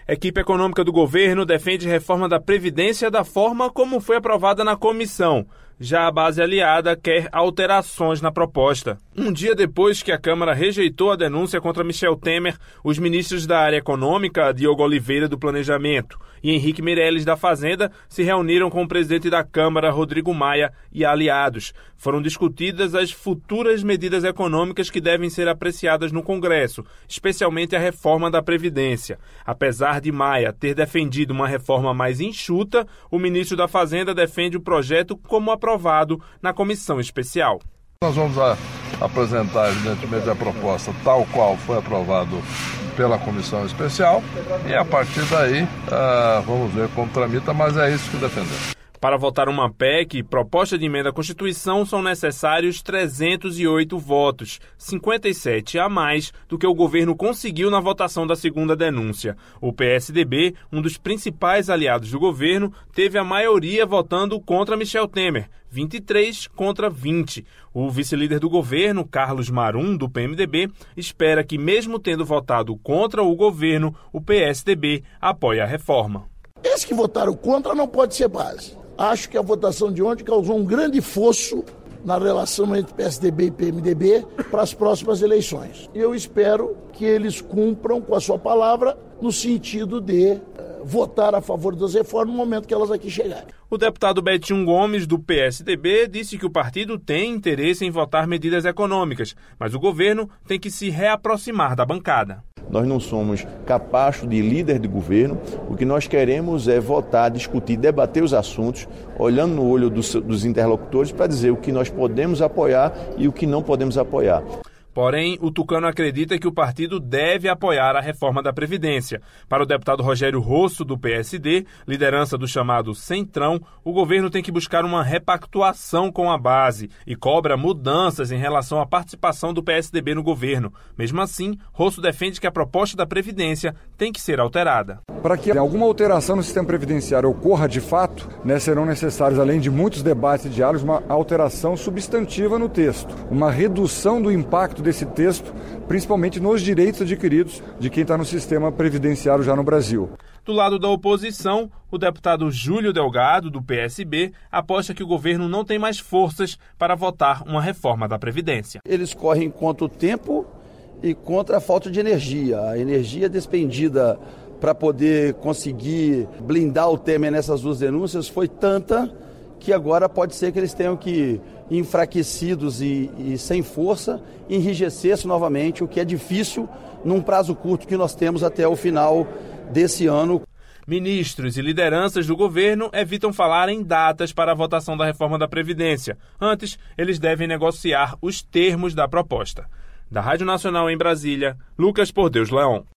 Equipe econômica do governo defende reforma da Previdência da forma como foi aprovada na comissão. Já a base aliada quer alterações na proposta. Um dia depois que a Câmara rejeitou a denúncia contra Michel Temer, os ministros da área econômica, Diogo Oliveira, do Planejamento, e Henrique Meirelles, da Fazenda, se reuniram com o presidente da Câmara, Rodrigo Maia, e aliados. Foram discutidas as futuras medidas econômicas que devem ser apreciadas no Congresso, especialmente a reforma da Previdência. Apesar de Maia ter defendido uma reforma mais enxuta, o ministro da Fazenda defende o projeto como aprovado na comissão especial. Nós vamos apresentar, evidentemente, a proposta tal qual foi aprovado pela comissão especial e, a partir daí, vamos ver como tramita, mas é isso que defendemos. Para votar uma PEC, proposta de emenda à Constituição, são necessários 308 votos, 57 a mais do que o governo conseguiu na votação da segunda denúncia. O PSDB, um dos principais aliados do governo, teve a maioria votando contra Michel Temer, 23 contra 20. O vice-líder do governo, Carlos Marum, do PMDB, espera que, mesmo tendo votado contra o governo, o PSDB apoie a reforma. Esses que votaram contra não pode ser base. Acho que a votação de ontem causou um grande fosso na relação entre PSDB e PMDB para as próximas eleições. Eu espero que eles cumpram com a sua palavra no sentido de votar a favor das reformas no momento que elas aqui chegarem. O deputado Betinho Gomes, do PSDB, disse que o partido tem interesse em votar medidas econômicas, mas o governo tem que se reaproximar da bancada. Nós não somos capazes de líder de governo, o que nós queremos é votar, discutir, debater os assuntos, olhando no olho dos interlocutores para dizer o que nós podemos apoiar e o que não podemos apoiar. Porém, o tucano acredita que o partido deve apoiar a reforma da Previdência. Para o deputado Rogério Rosso, do PSD, liderança do chamado Centrão, o governo tem que buscar uma repactuação com a base e cobra mudanças em relação à participação do PSDB no governo. Mesmo assim, Rosso defende que a proposta da Previdência tem que ser alterada. Para que alguma alteração no sistema previdenciário ocorra de fato, serão necessários, além de muitos debates e diálogos, uma alteração substantiva no texto, uma redução do impacto desse texto, principalmente nos direitos adquiridos de quem está no sistema previdenciário já no Brasil. Do lado da oposição, o deputado Júlio Delgado, do PSB, aposta que o governo não tem mais forças para votar uma reforma da Previdência. Eles correm contra o tempo e contra a falta de energia. A energia despendida para poder conseguir blindar o Temer nessas duas denúncias foi tanta que agora pode ser que eles tenham que, enfraquecidos e sem força, enrijecer-se novamente, o que é difícil num prazo curto que nós temos até o final desse ano. Ministros e lideranças do governo evitam falar em datas para a votação da reforma da Previdência. Antes, eles devem negociar os termos da proposta. Da Rádio Nacional em Brasília, Lucas Por Deus Leão.